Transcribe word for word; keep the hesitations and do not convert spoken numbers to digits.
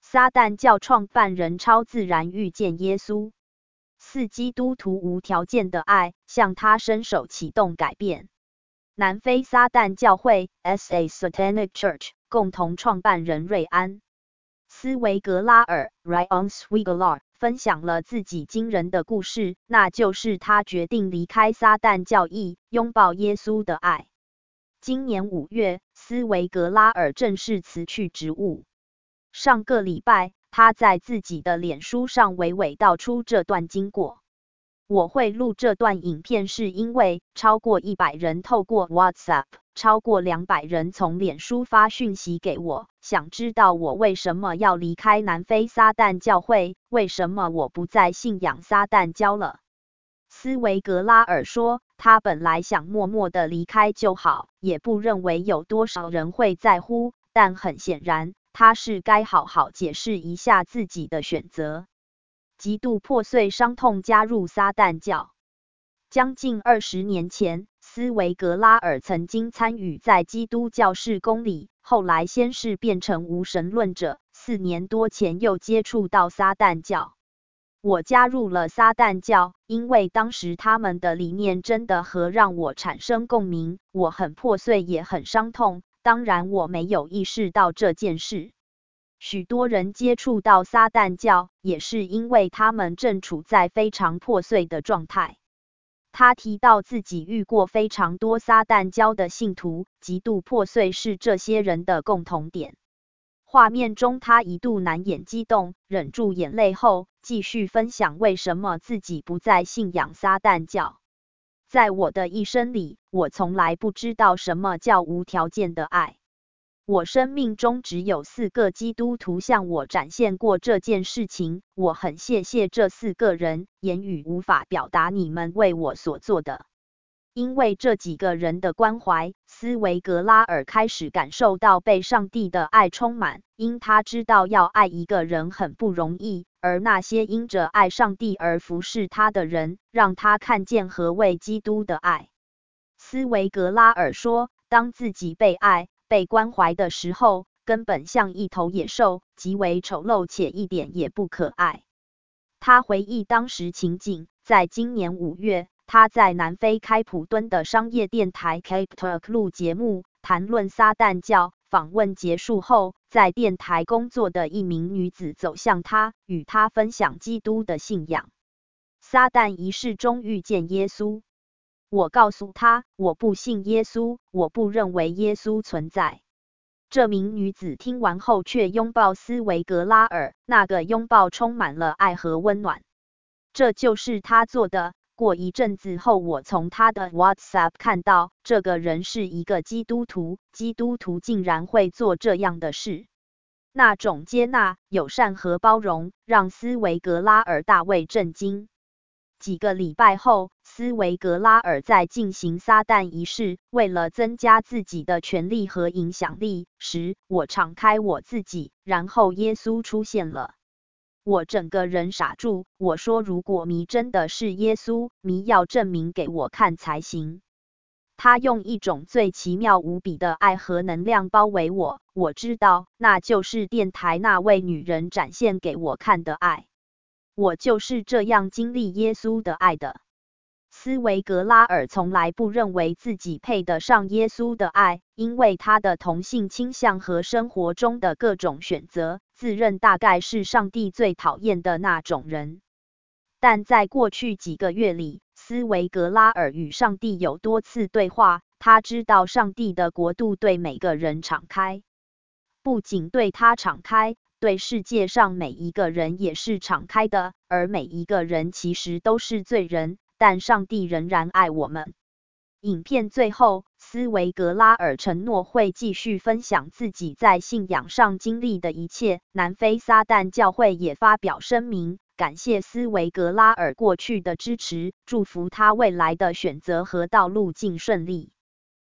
撒旦教创办人超自然遇见耶稣。四、基督徒无条件的爱，向他伸手启动改变。南非撒旦教会 S A Satanic Church 共同创办人瑞安·斯维格拉尔 Ryan Swigler 分享了自己惊人的故事，那就是他决定离开撒旦教义，拥抱耶稣的爱。今年五月，斯维格拉尔正式辞去职务。上个礼拜，他在自己的脸书上娓娓道出这段经过。我会录这段影片是因为超过一百人透过 WhatsApp， 超过两百人从脸书发讯息给我，想知道我为什么要离开南非撒旦教会，为什么我不再信仰撒旦教了。斯维格拉尔说，他本来想默默的离开就好，也不认为有多少人会在乎，但很显然，他是该好好解释一下自己的选择。极度破碎伤痛加入撒旦教。将近二十年前，斯维格拉尔曾经参与在基督教事工里，后来先是变成无神论者，四年多前又接触到撒旦教。我加入了撒旦教，因为当时他们的理念真的和让我产生共鸣，我很破碎也很伤痛，当然我没有意识到这件事。许多人接触到撒旦教，也是因为他们正处在非常破碎的状态。他提到自己遇过非常多撒旦教的信徒，极度破碎是这些人的共同点。画面中他一度难掩激动，忍住眼泪后，继续分享为什么自己不再信仰撒旦教。在我的一生里，我从来不知道什么叫无条件的爱。我生命中只有四个基督徒向我展现过这件事情，我很谢谢这四个人，言语无法表达你们为我所做的。因为这几个人的关怀，斯维格拉尔开始感受到被上帝的爱充满，因他知道要爱一个人很不容易，而那些因着爱上帝而服侍他的人，让他看见何谓基督的爱。斯维格拉尔说，当自己被爱、被关怀的时候，根本像一头野兽，极为丑陋且一点也不可爱。他回忆当时情景，在今年五月，他在南非开普敦的商业电台 Cape Talk 录节目，谈论撒旦教。访问结束后，在电台工作的一名女子走向他，与他分享基督的信仰。撒旦仪式中遇见耶稣。我告诉他，我不信耶稣，我不认为耶稣存在。这名女子听完后却拥抱斯维格拉尔，那个拥抱充满了爱和温暖。这就是她做的。过一阵子后，我从她的 WhatsApp 看到，这个人是一个基督徒，基督徒竟然会做这样的事。那种接纳、友善和包容，让斯维格拉尔大为震惊。几个礼拜后，斯维格拉尔在进行撒旦仪式，为了增加自己的权力和影响力时，我敞开我自己，然后耶稣出现了。我整个人傻住，我说如果迷真的是耶稣，迷要证明给我看才行。他用一种最奇妙无比的爱和能量包围我，我知道那就是电台那位女人展现给我看的爱。我就是这样经历耶稣的爱的。斯维格拉尔从来不认为自己配得上耶稣的爱，因为他的同性倾向和生活中的各种选择，自认大概是上帝最讨厌的那种人。但在过去几个月里，斯维格拉尔与上帝有多次对话，他知道上帝的国度对每个人敞开，不仅对他敞开，对世界上每一个人也是敞开的，而每一个人其实都是罪人，但上帝仍然爱我们。影片最后，斯维格拉尔承诺会继续分享自己在信仰上经历的一切。南非撒旦教会也发表声明，感谢斯维格拉尔过去的支持，祝福他未来的选择和道路径顺利。